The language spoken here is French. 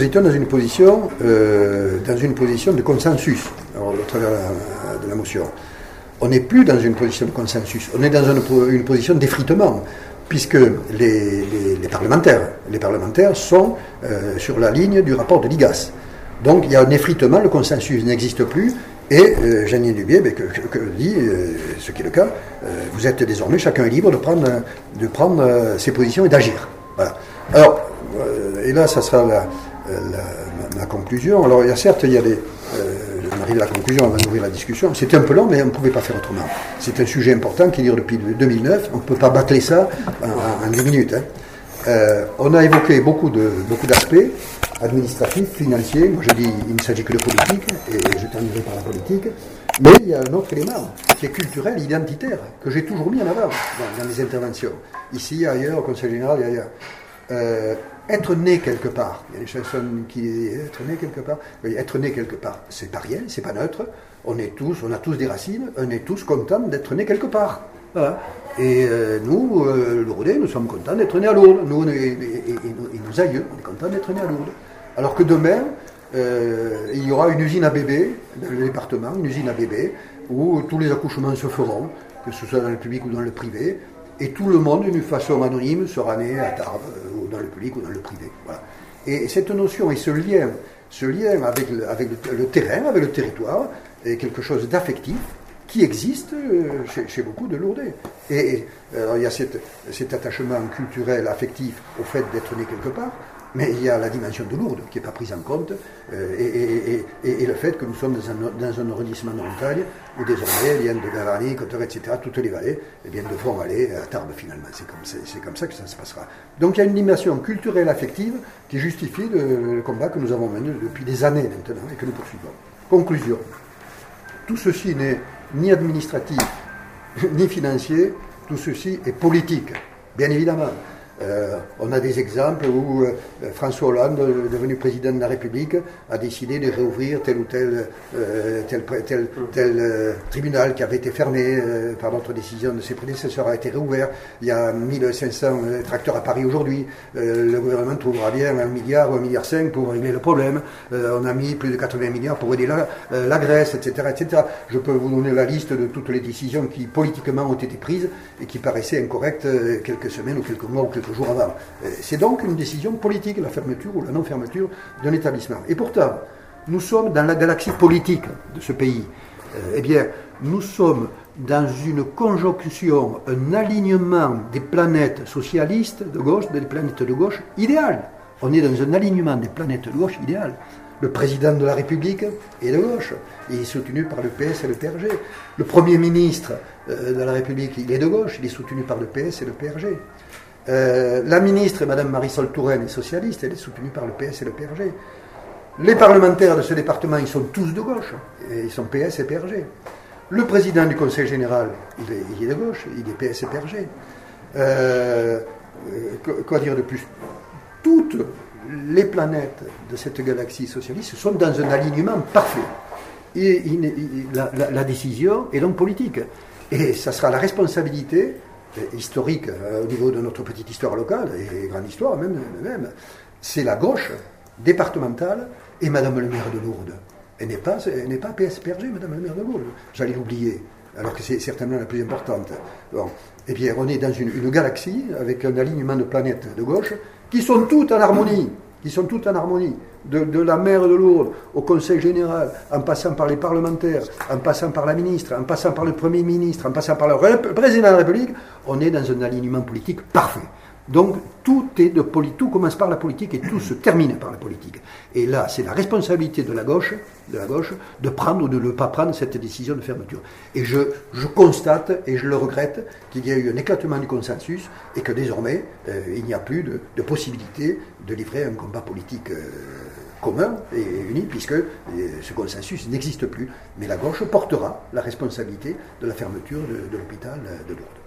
étions dans une position de consensus, alors, au travers de la motion. On n'est plus dans une position de consensus, on est dans une position d'effritement, puisque les parlementaires sont sur la ligne du rapport de l'IGAS. Donc il y a un effritement, le consensus n'existe plus, et Jeanine Dubié que dit, ce qui est le cas, vous êtes désormais, chacun est libre de prendre ses positions et d'agir. Voilà. Alors, et là, ça sera ma conclusion. Alors, on arrive à la conclusion, on va ouvrir la discussion. C'était un peu long, mais on ne pouvait pas faire autrement. C'est un sujet important qui dure depuis 2009. On ne peut pas bâcler ça en 10 minutes. On a évoqué beaucoup d'aspects administratifs, financiers. Moi, je dis il ne s'agit que de politique, et je terminerai par la politique. Mais il y a un autre élément qui est culturel, identitaire, que j'ai toujours mis en avant dans mes interventions. Ici, ailleurs, au Conseil général et ailleurs. Être né quelque part, il y a des chansons qui disent être né quelque part. Oui, être né quelque part, c'est pas rien, c'est pas neutre. On a tous des racines, on est tous contents d'être né quelque part. Voilà. Et nous, Lourdais, nous sommes contents d'être nés à Lourdes. Nous et nos aïeux, on est contents d'être nés à Lourdes. Alors que demain, il y aura une usine à bébés dans le département, une usine à bébés, où tous les accouchements se feront, que ce soit dans le public ou dans le privé. Et tout le monde, d'une façon anonyme, sera né à Tarbes, ou dans le public ou dans le privé. Voilà. Et cette notion et ce lien avec le terrain, avec le territoire, est quelque chose d'affectif qui existe chez beaucoup de Lourdais. Et alors, il y a cet attachement culturel, affectif au fait d'être né quelque part, mais il y a la dimension de Lourdes qui n'est pas prise en compte, et le fait que nous sommes dans un arrondissement de montagne où désormais viennent de Gavarnie, Cotterêts, etc., toutes les vallées, eh bien, devront aller à Tarbes finalement. C'est comme ça que ça se passera. Donc il y a une dimension culturelle, affective qui justifie le combat que nous avons mené depuis des années maintenant et que nous poursuivons. Conclusion. Tout ceci n'est ni administratif, ni financier, tout ceci est politique, bien évidemment. On a des exemples où François Hollande, devenu président de la République, a décidé de réouvrir tel ou tel tribunal qui avait été fermé par notre décision de ses prédécesseurs, a été réouvert. Il y a 1500 tracteurs à Paris aujourd'hui. Le gouvernement trouvera bien 1 milliard ou 1,5 milliard pour régler le problème. On a mis plus de 80 milliards pour aider la Grèce, etc., etc. Je peux vous donner la liste de toutes les décisions qui politiquement ont été prises et qui paraissaient incorrectes quelques semaines ou quelques mois ou quelques jours avant. C'est donc une décision politique, la fermeture ou la non-fermeture d'un établissement. Et pourtant, nous sommes dans la galaxie politique de ce pays. Eh bien, nous sommes dans une conjonction, un alignement des planètes socialistes de gauche, des planètes de gauche idéales. On est dans un alignement des planètes de gauche idéales. Le président de la République est de gauche, il est soutenu par le PS et le PRG. Le Premier ministre de la République, il est de gauche, il est soutenu par le PS et le PRG. La ministre, Mme Marisol Touraine, est socialiste, elle est soutenue par le PS et le PRG. Les parlementaires de ce département, ils sont tous de gauche, ils sont PS et PRG. Le président du Conseil général, il est de gauche, il est PS et PRG. Quoi dire de plus? Toutes les planètes de cette galaxie socialiste sont dans un alignement parfait. Et la décision est donc politique. Et ça sera la responsabilité historique au niveau de notre petite histoire locale et grande histoire même, c'est la gauche départementale et Madame le maire de Lourdes. Elle n'est pas PSPRG, Madame le maire de Lourdes. J'allais l'oublier, alors que c'est certainement la plus importante. Bon. Eh bien, on est dans une galaxie avec un alignement de planètes de gauche qui sont toutes en harmonie. De la maire de Lourdes au Conseil général, en passant par les parlementaires, en passant par la ministre, en passant par le Premier ministre, en passant par le président de la République, on est dans un alignement politique parfait. Donc tout commence par la politique et tout se termine par la politique. Et là, c'est la responsabilité de la gauche de prendre ou de ne pas prendre cette décision de fermeture. Et je constate, et je le regrette, qu'il y a eu un éclatement du consensus et que désormais, il n'y a plus de possibilité de livrer un combat politique commun et uni, puisque ce consensus n'existe plus. Mais la gauche portera la responsabilité de la fermeture de l'hôpital de Lourdes.